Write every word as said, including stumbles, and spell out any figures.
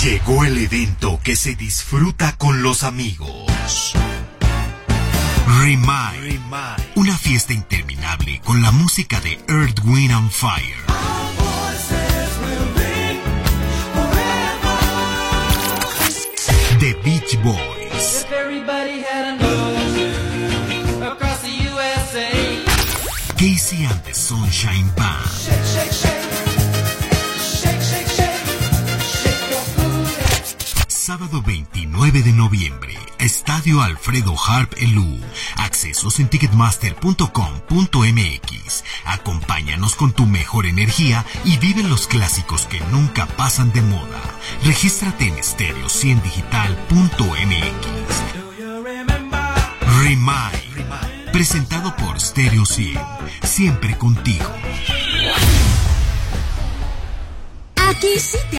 Llegó el evento que se disfruta con los amigos. Remind, una fiesta interminable con la música de Earth, Wind and Fire. The Beach Boys. Casey and the Sunshine Band. Sábado veintinueve de noviembre, Estadio Alfredo Harp Elú. Accesos en ticketmaster punto com punto m x. Acompáñanos con tu mejor energía y vive los clásicos que nunca pasan de moda. Regístrate en estéreo cien digital punto m x. Remind, presentado por Stereo cien, siempre contigo. Aquí sí te